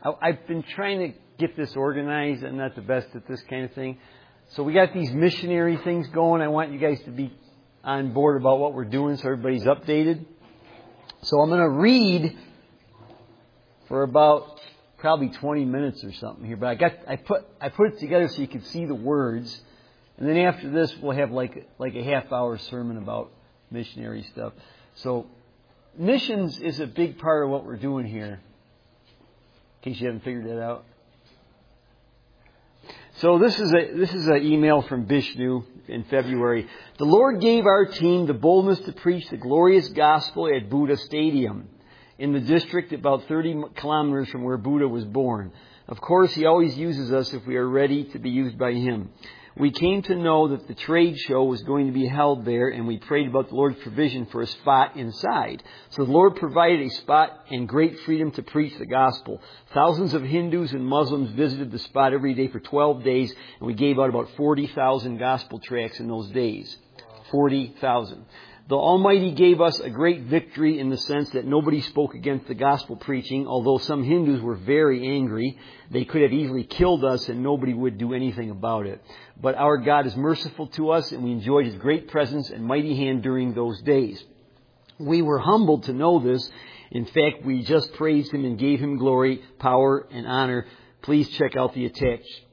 I've been trying to get this organized. I'm not the best at this kind of thing. So we got these missionary things going. I want you guys to be on board about what we're doing so everybody's updated. So I'm going to read for about probably 20 minutes or something here. But I put it together so you can see the words. And then after this, we'll have like a half-hour sermon about missionary stuff. So missions is a big part of what we're doing here, in case you haven't figured that out. So this is an email from Vishnu in February. The Lord gave our team the boldness to preach the glorious gospel at Buddha Stadium in the district about 30 kilometers from where Buddha was born. Of course, He always uses us if we are ready to be used by Him. We came to know that the trade show was going to be held there, and we prayed about the Lord's provision for a spot inside. So the Lord provided a spot and great freedom to preach the gospel. Thousands of Hindus and Muslims visited the spot every day for 12 days, and we gave out about 40,000 gospel tracts in those days. 40,000. The Almighty gave us a great victory in the sense that nobody spoke against the gospel preaching, although some Hindus were very angry. They could have easily killed us and nobody would do anything about it. But our God is merciful to us and we enjoyed His great presence and mighty hand during those days. We were humbled to know this. In fact, we just praised Him and gave Him glory, power, and honor. Please check out the attached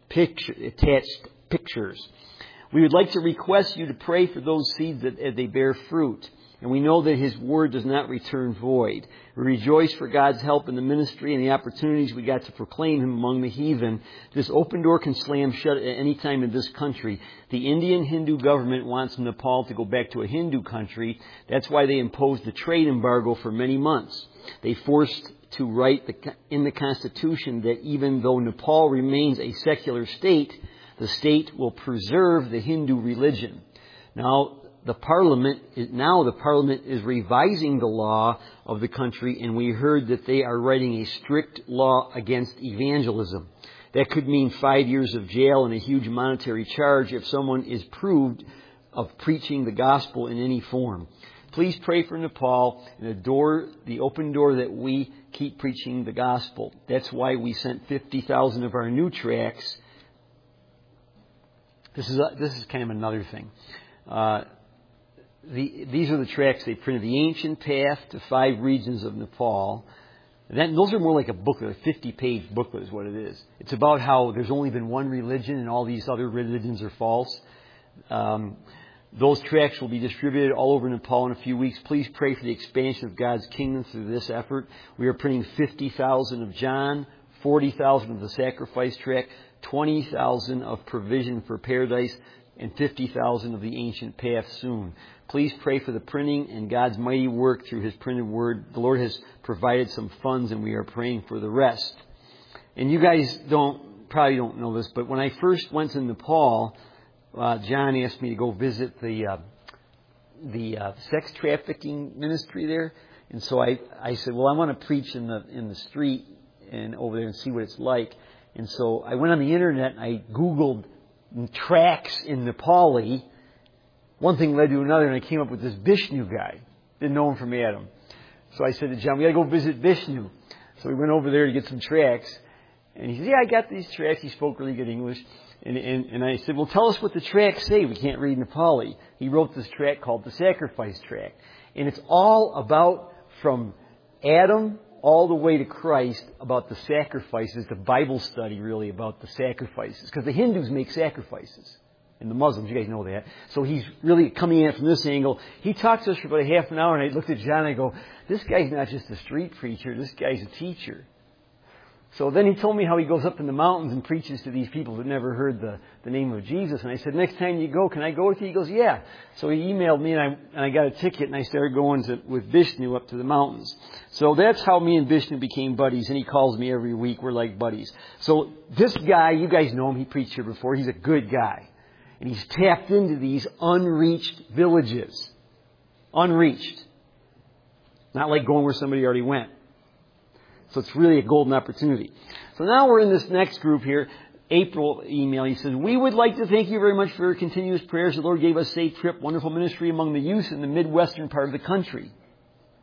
pictures. We would like to request you to pray for those seeds that as they bear fruit. And we know that His word does not return void. We rejoice for God's help in the ministry and the opportunities we got to proclaim Him among the heathen. This open door can slam shut at any time in this country. The Indian Hindu government wants Nepal to go back to a Hindu country. That's why they imposed the trade embargo for many months. They forced to write in the Constitution that even though Nepal remains a secular state, the state will preserve the Hindu religion. Now the Parliament is revising the law of the country, and we heard that they are writing a strict law against evangelism. That could mean 5 years of jail and a huge monetary charge if someone is proved of preaching the gospel in any form. Please pray for Nepal and the open door that we keep preaching the gospel. That's why we sent 50,000 of our new tracts. This is kind of another thing. These are the tracts they printed. The Ancient Path to 5 Regions of Nepal. Those are more like a booklet, a 50-page booklet is what it is. It's about how there's only been one religion and all these other religions are false. Those tracts will be distributed all over Nepal in a few weeks. Please pray for the expansion of God's kingdom through this effort. We are printing 50,000 of John, 40,000 of the Sacrifice tract, 20,000 of Provision for Paradise, and 50,000 of the Ancient Path soon. Please pray for the printing and God's mighty work through His printed word. The Lord has provided some funds and we are praying for the rest. And you guys probably don't know this, but when I first went to Nepal, John asked me to go visit the sex trafficking ministry there. And so I said, well, I want to preach in the street and over there and see what it's like. And so I went on the internet and I Googled tracts in Nepali. One thing led to another and I came up with this Vishnu guy. Didn't know him from Adam. So I said to John, we got to go visit Vishnu. So we went over there to get some tracts. And he said, yeah, I got these tracts. He spoke really good English. And I said, well, tell us what the tracts say. We can't read Nepali. He wrote this tract called the Sacrifice Tract. And it's all about from Adam all the way to Christ about the sacrifices, the Bible study really about the sacrifices. Because the Hindus make sacrifices. And the Muslims, you guys know that. So he's really coming at it from this angle. He talked to us for about a half an hour and I looked at John and I go, this guy's not just a street preacher, this guy's a teacher. So then he told me how he goes up in the mountains and preaches to these people that never heard the name of Jesus. And I said, next time you go, can I go with you? He goes, yeah. So he emailed me and I got a ticket and I started going with Vishnu up to the mountains. So that's how me and Vishnu became buddies. And he calls me every week. We're like buddies. So this guy, you guys know him. He preached here before. He's a good guy. And he's tapped into these unreached villages. Unreached. Not like going where somebody already went. So it's really a golden opportunity. So now we're in this next group here. April email. He says, we would like to thank you very much for your continuous prayers. The Lord gave us a safe trip, wonderful ministry among the youth in the Midwestern part of the country.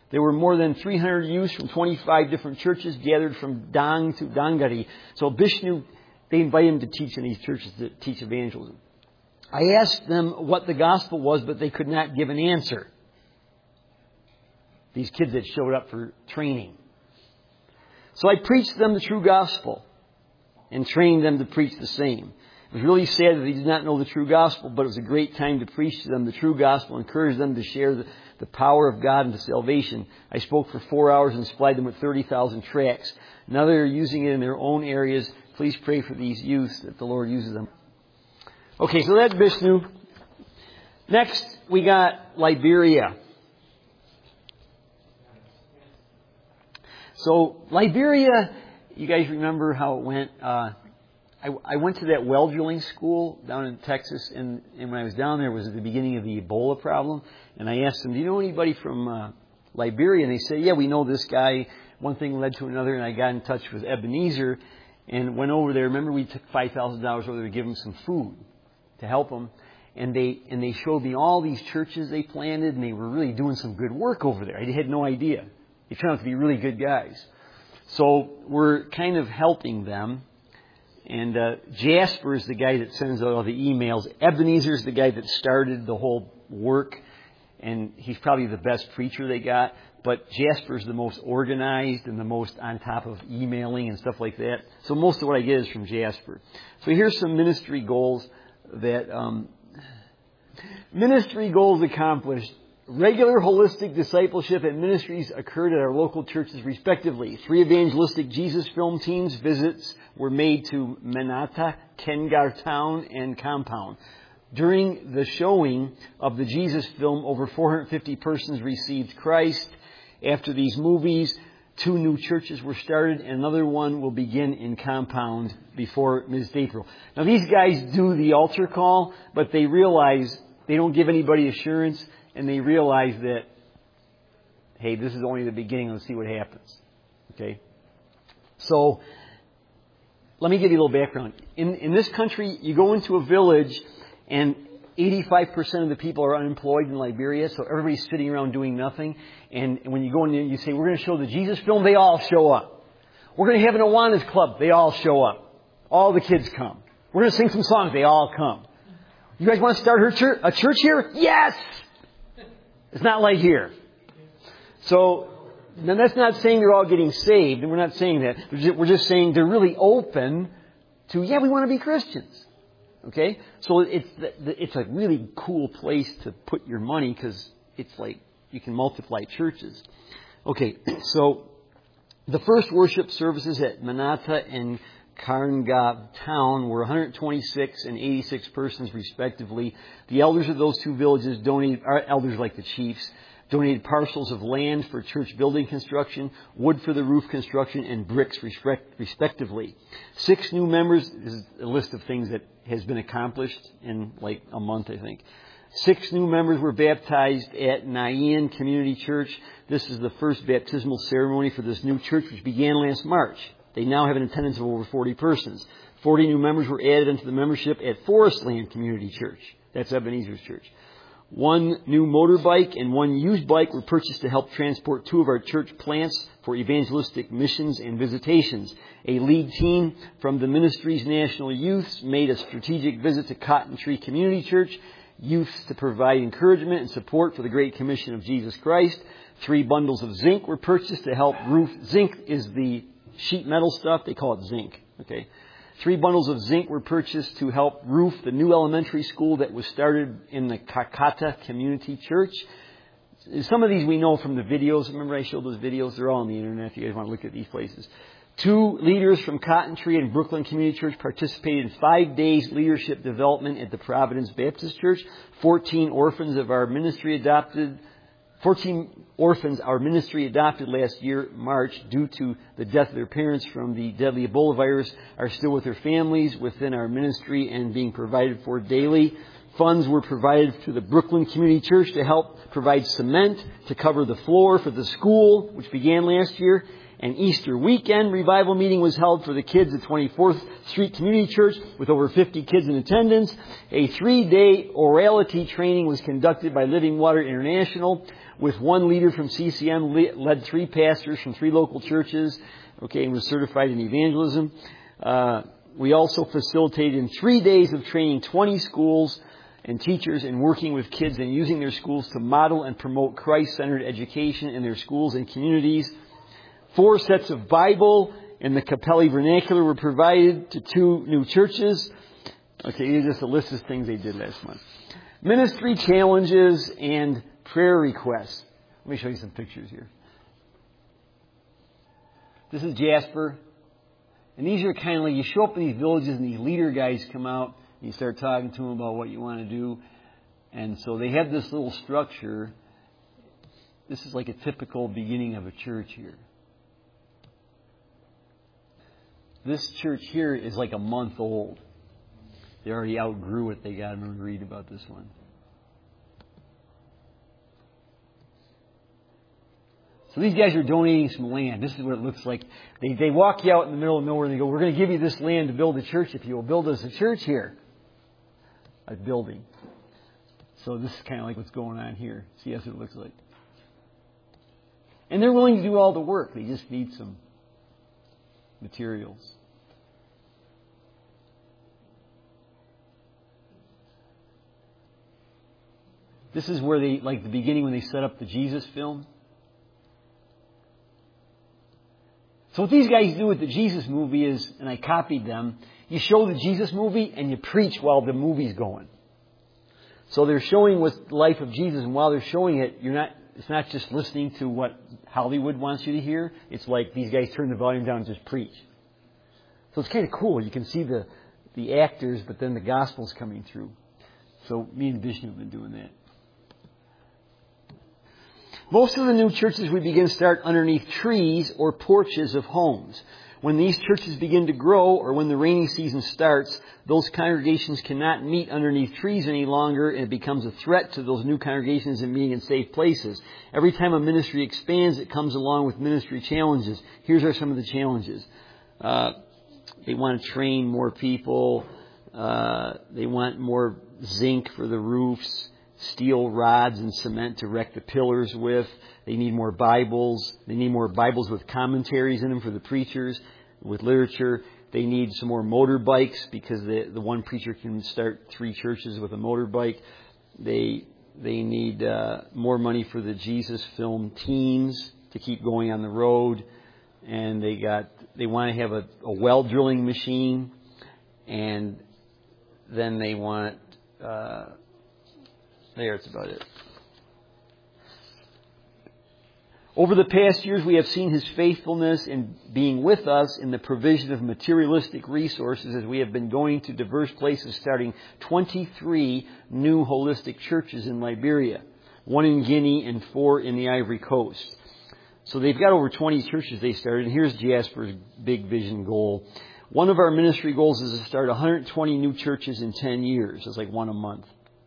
There were more than 300 youths from 25 different churches gathered from Dang to Dangari. So Bishnu, they invited him to teach in these churches to teach evangelism. I asked them what the gospel was, but they could not give an answer. These kids that showed up for training. So I preached them the true gospel and trained them to preach the same. It was really sad that they did not know the true gospel, but it was a great time to preach to them the true gospel, encourage them to share the power of God into salvation. I spoke for 4 hours and supplied them with 30,000 tracts. Now they're using it in their own areas. Please pray for these youths that the Lord uses them. Okay, so that's Vishnu. Next, we got Liberia. So Liberia, you guys remember how it went? I went to that well drilling school down in Texas, and when I was down there, it was at the beginning of the Ebola problem. And I asked them, do you know anybody from Liberia? And they said, yeah, we know this guy. One thing led to another, and I got in touch with Ebenezer and went over there. Remember, we took $5,000 over there to give them some food to help them. And they showed me all these churches they planted, and they were really doing some good work over there. I had no idea. They turned out to be really good guys. So we're kind of helping them. And Jasper is the guy that sends out all the emails. Ebenezer is the guy that started the whole work. And he's probably the best preacher they got. But Jasper's the most organized and the most on top of emailing and stuff like that. So most of what I get is from Jasper. So here's some ministry goals that... ministry goals accomplished. Regular holistic discipleship and ministries occurred at our local churches respectively. 3 evangelistic Jesus film teams visits were made to Manata, Kengar Town, and Compound. During the showing of the Jesus film, over 450 persons received Christ. After these movies, 2 new churches were started, and another one will begin in Compound before mid-April. Now these guys do the altar call, but they realize they don't give anybody assurance. And they realize that, hey, this is only the beginning. Let's see what happens. Okay? So, let me give you a little background. In this country, you go into a village and 85% of the people are unemployed in Liberia. So everybody's sitting around doing nothing. And when you go in there, you say, we're going to show the Jesus film. They all show up. We're going to have an Awanas club. They all show up. All the kids come. We're going to sing some songs. They all come. You guys want to start a church here? Yes! It's not like here. So, now that's not saying they're all getting saved, and we're not saying that. We're just saying they're really open to, yeah, we want to be Christians. Okay? So it's a really cool place to put your money because it's like you can multiply churches. Okay, so the first worship services at Manata and Karnga Town were 126 and 86 persons respectively. The elders of those 2 villages donated, elders like the chiefs, donated parcels of land for church building construction, wood for the roof construction, and bricks respectively. 6 new members, this is a list of things that has been accomplished in like a month, I think. 6 new members were baptized at Nayan Community Church. This is the first baptismal ceremony for this new church, which began last March. They now have an attendance of over 40 persons. 40 new members were added into the membership at Forestland Community Church. That's Ebenezer's church. 1 new motorbike and 1 used bike were purchased to help transport 2 of our church plants for evangelistic missions and visitations. A lead team from the ministry's national youths made a strategic visit to Cotton Tree Community Church. Youths to provide encouragement and support for the Great Commission of Jesus Christ. 3 bundles of zinc were purchased to help roof. Zinc is the sheet metal stuff. They call it zinc. Okay. 3 bundles of zinc were purchased to help roof the new elementary school that was started in the Kakata Community Church. Some of these we know from the videos. Remember I showed those videos? They're all on the internet if you guys want to look at these places. 2 leaders from Cotton Tree and Brooklyn Community Church participated in 5 days leadership development at the Providence Baptist Church. 14 orphans our ministry adopted last year, March, due to the death of their parents from the deadly Ebola virus, are still with their families within our ministry and being provided for daily. Funds were provided to the Brooklyn Community Church to help provide cement to cover the floor for the school, which began last year. An Easter weekend revival meeting was held for the kids at 24th Street Community Church with over 50 kids in attendance. A 3-day orality training was conducted by Living Water International with one leader from CCM, led 3 pastors from 3 local churches, and was certified in evangelism. We also facilitated in 3 days of training 20 schools and teachers in working with kids and using their schools to model and promote Christ-centered education in their schools and communities. 4 sets of Bible in the Capelli vernacular were provided to 2 new churches. These are just a list of things they did last month. Ministry challenges and prayer requests. Let me show you some pictures here. This is Jasper. And these are kind of like, you show up in these villages and these leader guys come out and you start talking to them about what you want to do. And so they have this little structure. This is like a typical beginning of a church here. This church here is like a month old. They already outgrew it. They got them to read about this one. So these guys are donating some land. This is what it looks like. They walk you out in the middle of nowhere and they go, we're going to give you this land to build a church if you will build us a church here. A building. So this is kind of like what's going on here. See, that's what it looks like. And they're willing to do all the work. They just need some materials. This is where they, like the beginning when they set up the Jesus film. So what these guys do with the Jesus movie is, and I copied them, you show the Jesus movie and you preach while the movie's going. So they're showing what the life of Jesus, and while they're showing it, it's not just listening to what Hollywood wants you to hear. It's like these guys turn the volume down and just preach. So it's kind of cool. You can see the actors, but then the gospel's coming through. So me and Vishnu have been doing that. Most of the new churches we begin start underneath trees or porches of homes. When these churches begin to grow or when the rainy season starts, those congregations cannot meet underneath trees any longer, and it becomes a threat to those new congregations in meeting in safe places. Every time a ministry expands, it comes along with ministry challenges. Here's some of the challenges. They want to train more people. They want more zinc for the roofs. Steel rods and cement to erect the pillars with. They need more Bibles. They need more Bibles with commentaries in them for the preachers, with literature. They need some more motorbikes because the one preacher can start 3 churches with a motorbike. They need more money for the Jesus film teams to keep going on the road. And they want to have a well drilling machine. And then they want... That's about it. Over the past years, we have seen His faithfulness in being with us in the provision of materialistic resources as we have been going to diverse places, starting 23 new holistic churches in Liberia, 1 in Guinea and 4 in the Ivory Coast. So they've got over 20 churches they started. And here's Jasper's big vision goal. One of our ministry goals is to start 120 new churches in 10 years. It's like 1 a month.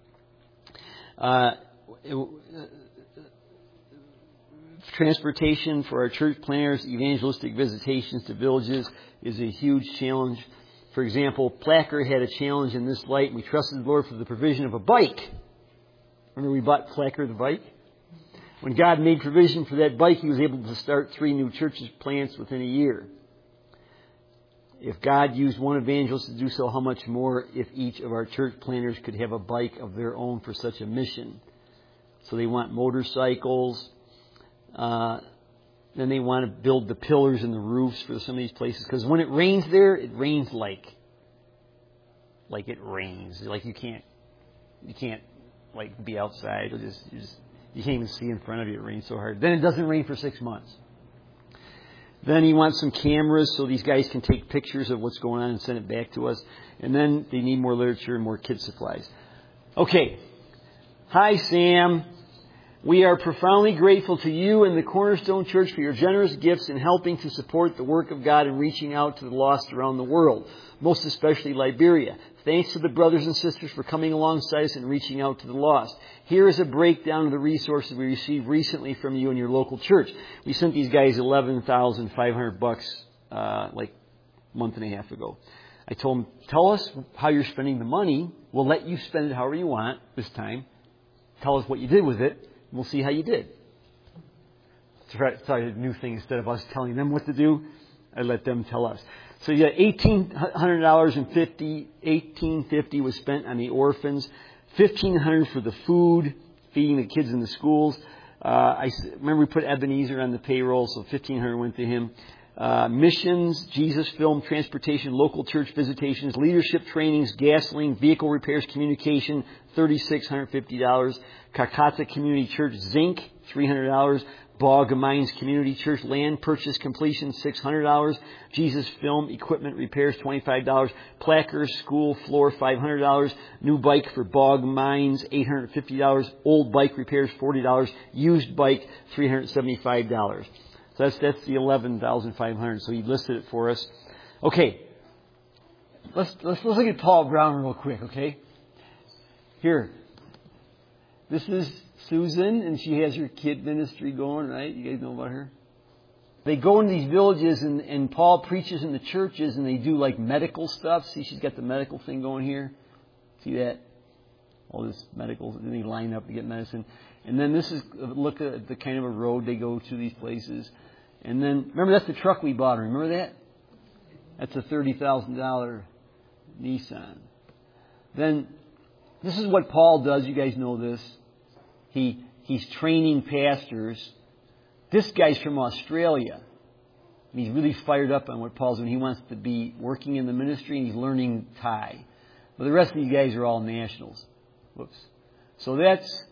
Transportation for our church planners, evangelistic visitations to villages is a huge challenge. For example, Placker had a challenge in this light. We trusted the Lord for the provision of a bike. Remember we bought Placker the bike? When God made provision for that bike, He was able to start 3 new churches plants within a year. If God used one evangelist to do so, how much more if each of our church planners could have a bike of their own for such a mission? So they want motorcycles. Then they want to build the pillars and the roofs for some of these places. Because when it rains there, it rains like it rains. Like you can't like be outside. You can't even see in front of you. It rains so hard. Then it doesn't rain for 6 months. Then he wants some cameras so these guys can take pictures of what's going on and send it back to us. And then they need more literature and more kid supplies. Okay. Hi, Sam. We are profoundly grateful to you and the Cornerstone Church for your generous gifts in helping to support the work of God and reaching out to the lost around the world, most especially Liberia. Thanks to the brothers and sisters for coming alongside us and reaching out to the lost. Here is a breakdown of the resources we received recently from you and your local church. We sent these guys $11,500 like a month and a half ago. I told them, tell us how you're spending the money. We'll let you spend it however you want this time. Tell us what you did with it. We'll see how you did. Try a new thing. Instead of us telling them what to do, I let them tell us. So you got $1,850 was spent on the orphans, $1,500 for the food, feeding the kids in the schools. I remember we put Ebenezer on the payroll, so $1,500 went to him. Missions, Jesus Film, transportation, local church visitations, leadership trainings, gasoline, vehicle repairs, communication, $3,650. Kakata Community Church, Zinc, $300. Bog of Mines Community Church, land purchase completion, $600. Jesus Film, equipment repairs, $25. Placards, school floor, $500. New bike for Bog Mines, $850. Old bike repairs, $40. Used bike, $375. So that's the $11,500. So he listed it for us. Okay. Let's look at Paul Brown real quick, okay? Here. This is Susan, and she has her kid ministry going, right? You guys know about her? They go into these villages, and Paul preaches in the churches, and they do like medical stuff. See, she's got the medical thing going here. See that? All this medical, and they line up to get medicine. And then this is a look at the kind of a road they go to these places. And then, remember, that's the truck we bought her. Remember that? That's a $30,000 Nissan. Then, this is what Paul does. You guys know this. He's training pastors. This guy's from Australia. And he's really fired up on what Paul's doing. He wants to be working in the ministry, and he's learning Thai. But the rest of these guys are all nationals. Whoops. So that's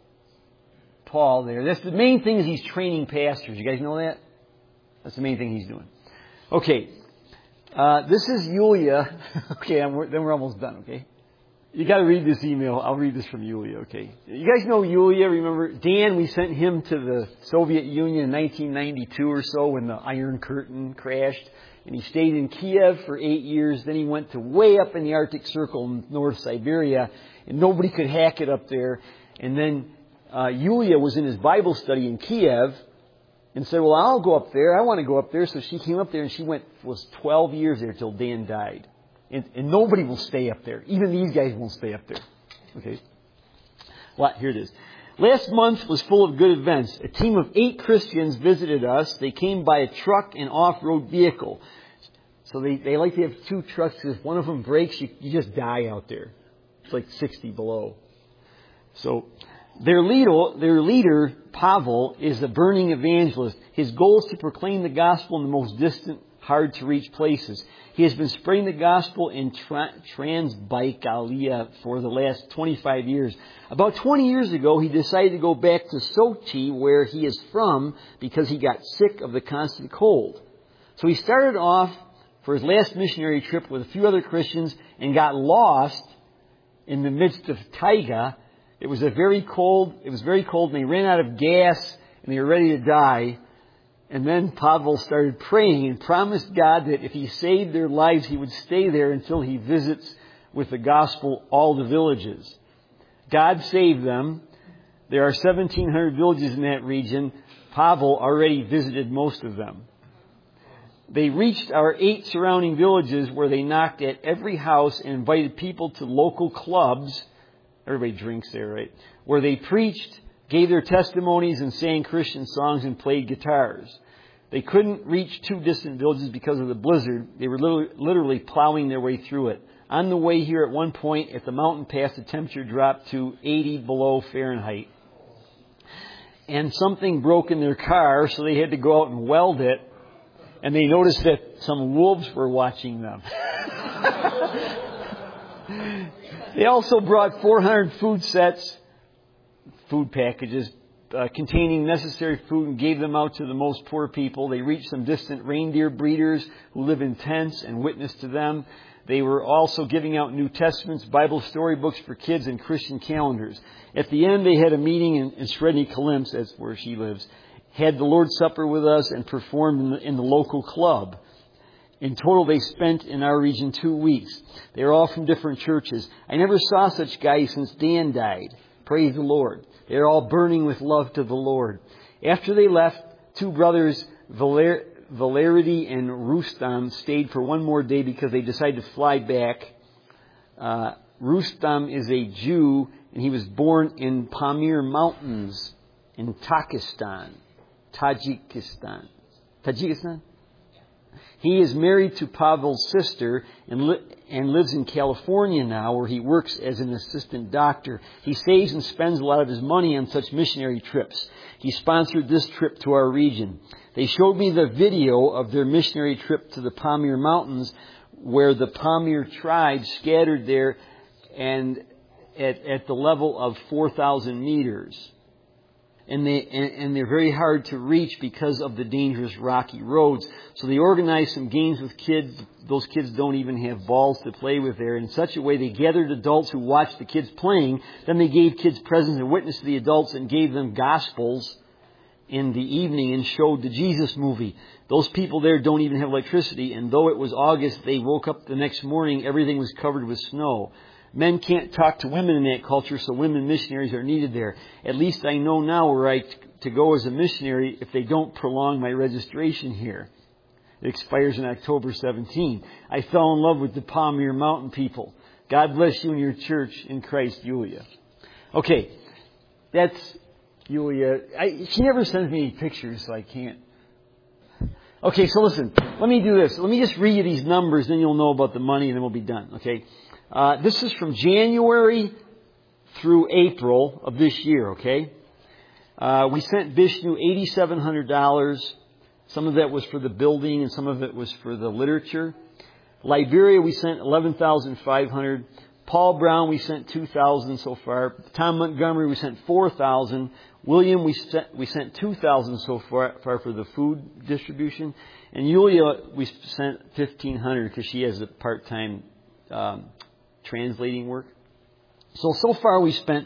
Paul there. That's the main thing, is he's training pastors. You guys know that? That's the main thing he's doing. Okay. This is Yulia. Okay, then we're almost done, okay? You got to read this email. I'll read this from Yulia, okay? You guys know Yulia. Remember, Dan, we sent him to the Soviet Union in 1992 or so when the Iron Curtain crashed. And he stayed in Kiev for 8 years. Then he went to way up in the Arctic Circle in North Siberia. And nobody could hack it up there. And then Yulia was in his Bible study in Kiev and said, well, I'll go up there. I want to go up there. So she came up there, and she was 12 years there till Dan died. And nobody will stay up there. Even these guys won't stay up there. Okay. Well, here it is. Last month was full of good events. A team of 8 Christians visited us. They came by a truck and off-road vehicle. So they like to have 2 trucks, because if one of them breaks, you just die out there. It's like 60 below. So their leader, Pavel, is a burning evangelist. His goal is to proclaim the gospel in the most distant, hard-to-reach places. He has been spreading the gospel in Transbaikalia for the last 25 years. About 20 years ago, he decided to go back to Sochi, where he is from, because he got sick of the constant cold. So he started off for his last missionary trip with a few other Christians and got lost in the midst of taiga. It was very cold, and they ran out of gas, and they were ready to die. And then Pavel started praying and promised God that if he saved their lives, he would stay there until he visits with the gospel all the villages. God saved them. There are 1,700 villages in that region. Pavel already visited most of them. They reached our 8 surrounding villages, where they knocked at every house and invited people to local clubs. Everybody drinks there, right? Where they preached, gave their testimonies, and sang Christian songs and played guitars. They couldn't reach 2 distant villages because of the blizzard. They were literally plowing their way through it. On the way here, at one point, at the mountain pass, the temperature dropped to 80 below Fahrenheit. And something broke in their car, so they had to go out and weld it. And they noticed that some wolves were watching them. They also brought 400 food packages, containing necessary food and gave them out to the most poor people. They reached some distant reindeer breeders who live in tents and witnessed to them. They were also giving out New Testaments, Bible storybooks for kids, and Christian calendars. At the end, they had a meeting in Sredny Kalims, that's where she lives, had the Lord's Supper with us, and performed in the local club. In total, they spent in our region 2 weeks. They were all from different churches. I never saw such guys since Dan died. Praise the Lord. They're all burning with love to the Lord. After they left, two brothers, Valerity and Rustam, stayed for one more day because they decided to fly back. Rustam is a Jew, and he was born in Pamir Mountains in Tajikistan. He is married to Pavel's sister and lives in California now, where he works as an assistant doctor. He saves and spends a lot of his money on such missionary trips. He sponsored this trip to our region. They showed me the video of their missionary trip to the Pamir Mountains, where the Pamir tribe scattered there and at the level of 4,000 meters. And they're very hard to reach because of the dangerous rocky roads. So they organized some games with kids. Those kids don't even have balls to play with there. In such a way, they gathered adults who watched the kids playing. Then they gave kids presents and witnessed to the adults and gave them gospels in the evening and showed the Jesus movie. Those people there don't even have electricity. And though it was August, they woke up the next morning, everything was covered with snow. Men can't talk to women in that culture, so women missionaries are needed there. At least I know now where to go as a missionary if they don't prolong my registration here. It expires on October 17. I fell in love with the Pamir Mountain people. God bless you and your church in Christ, Yulia. Okay, that's Yulia. She never sends me any pictures, so I can't. Okay, so listen, let me do this. Let me just read you these numbers, then you'll know about the money, and then we'll be done, okay? This is from January through April of this year, okay? We sent Vishnu $8,700. Some of that was for the building and some of it was for the literature. Liberia, we sent $11,500. Paul Brown, we sent $2,000 so far. Tom Montgomery, we sent $4,000. William, we sent $2,000 so far for the food distribution. And Yulia, we sent $1,500 because she has a part-time translating work. So far we spent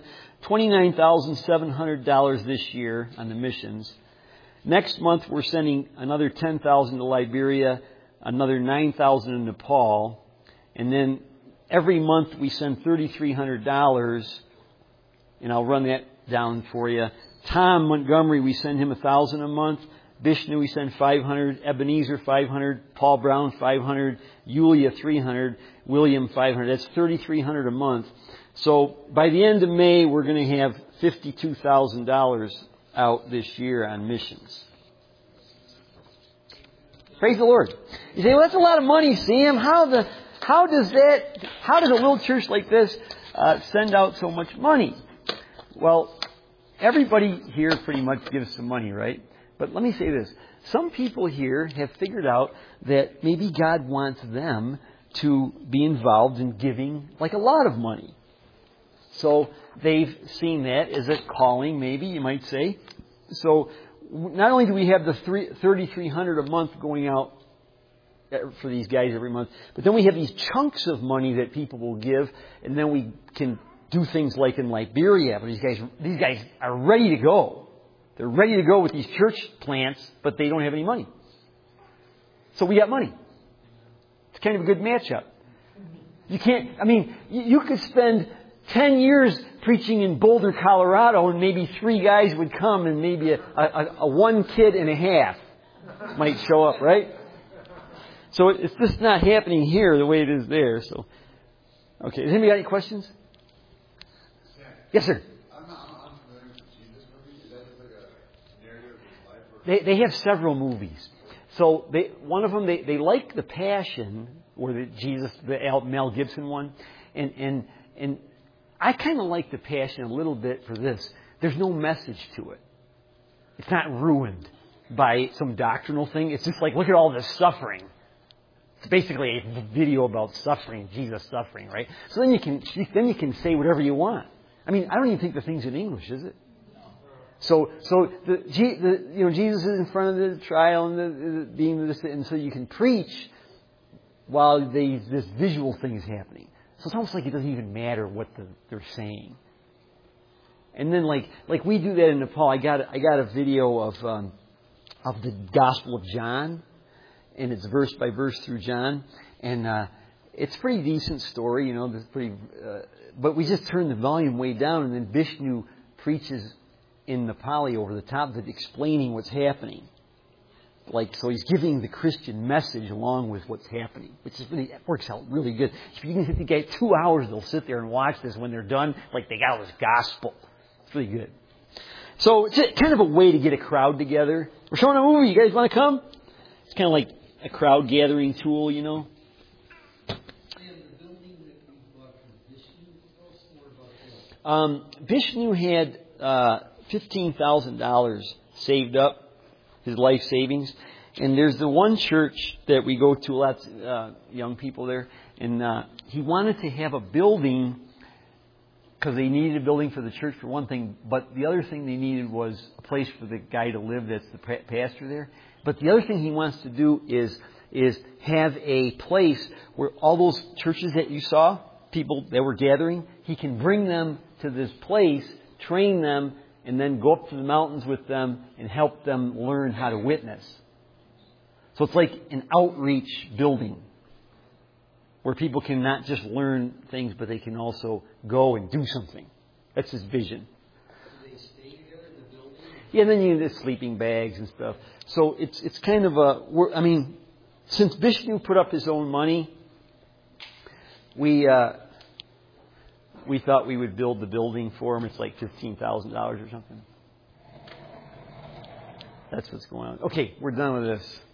$29,700 this year on the missions. Next month we're sending another $10,000 to Liberia, another $9,000 in Nepal, and then every month we send $3,300, and I'll run that down for you. Tom Montgomery, we send him $1,000 a month. Vishnu, we send $500. Ebenezer, $500. Paul Brown, $500. Yulia, $300. William, $500. That's $3,300 a month. So by the end of May, we're going to have $52,000 out this year on missions. Praise the Lord. You say, well, that's a lot of money, Sam. How does a little church like this send out so much money? Well, everybody here pretty much gives some money, right? But let me say this. Some people here have figured out that maybe God wants them to be involved in giving like a lot of money. So they've seen that as a calling, maybe you might say. So not only do we have the $3,300 a month going out for these guys every month, but then we have these chunks of money that people will give, and then we can do things like in Liberia. But these guys are ready to go. They're ready to go with these church plants, but they don't have any money. So we got money. It's kind of a good matchup. You could spend 10 years preaching in Boulder, Colorado, and maybe 3 guys would come, and maybe a 1 kid and a half might show up, right? So it's just not happening here the way it is there. So, okay. Does anybody got any questions? Yes, sir. They have several movies. So one of them, they like The Passion, or the Mel Gibson one. And I kind of like The Passion a little bit for this. There's no message to it. It's not ruined by some doctrinal thing. It's just like, look at all this suffering. It's basically a video about suffering, Jesus suffering, right? So then you can say whatever you want. I don't even think the thing's in English, is it? Jesus is in front of the trial and so you can preach while this visual thing is happening. So it's almost like it doesn't even matter what they're saying. And then like we do that in Nepal. I got a video of the Gospel of John, and it's verse by verse through John, and it's a pretty decent story, but we just turn the volume way down, and then Vishnu preaches in Nepali over the top of it, explaining what's happening. So he's giving the Christian message along with what's happening, which is really, it works out really good. If you can hit the guy 2 hours, they'll sit there and watch this. When they're done, like they got all this gospel. It's really good. So it's kind of a way to get a crowd together. We're showing a movie. You guys want to come? It's kind of like a crowd gathering tool, Vishnu had $15,000 saved up, his life savings. And there's the one church that we go to, lots of young people there. And he wanted to have a building because they needed a building for the church for one thing. But the other thing they needed was a place for the guy to live that's the pastor there. But the other thing he wants to do is have a place where all those churches that you saw, people that were gathering, he can bring them to this place, train them, and then go up to the mountains with them and help them learn how to witness. So it's like an outreach building where people can not just learn things, but they can also go and do something. That's his vision. Do they stay together in the building? Yeah, and then you need the sleeping bags and stuff. So it's kind of since Vishnu put up his own money, we thought we would build the building for him. It's like $15,000 or something. That's what's going on. Okay, we're done with this.